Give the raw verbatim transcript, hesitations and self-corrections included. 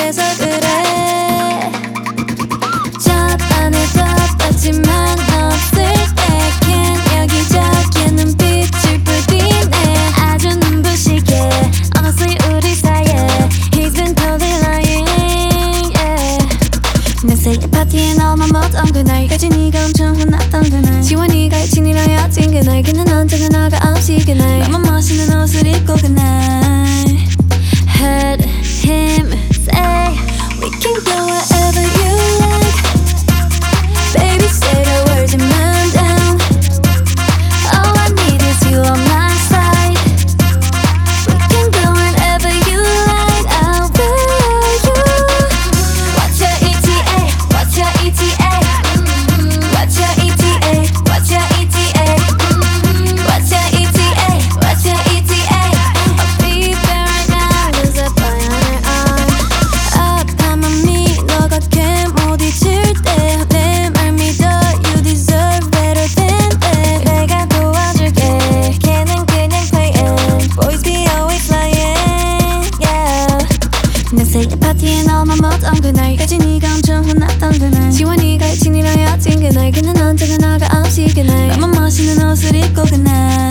그래서 그래 저번에도 봤지만 없을 때 캔 여기저기 눈빛을 뿌리네 아주 눈부시게 Honestly 우리 사이에 He's been totally lying yeah. 내 생일 파티에 너만 못 온 그날 여진이가 엄청 혼났던 그날 지원이가 일진이랑 헤어진 그날 그는 언제나 나가 없이 그날 너무 멋있는 옷을 입고 그날 Heard him say We can go wherever you like Baby say the words and man down All I need is you on my side We can go wherever you like I'll follow you What's your E T A? What's your E T A? What's your E T A? What's your E T A? What's your E T A? What's your E T A? I'll be there right now There's a boy on her arm 아파만 미 너가 꽤못 잊을 때 내 말 믿어 You deserve better than that 내가 도와줄게 걔는 그냥 playing Boys be always lying yeah. 내 생일 파티에 너만 못 온 그날 여진이가 엄청 혼났던 그날 지원이가 일진이랑 헤어진 그날 그는 언제나 나가 없이 그날 너무 멋있는 옷을 입고 그날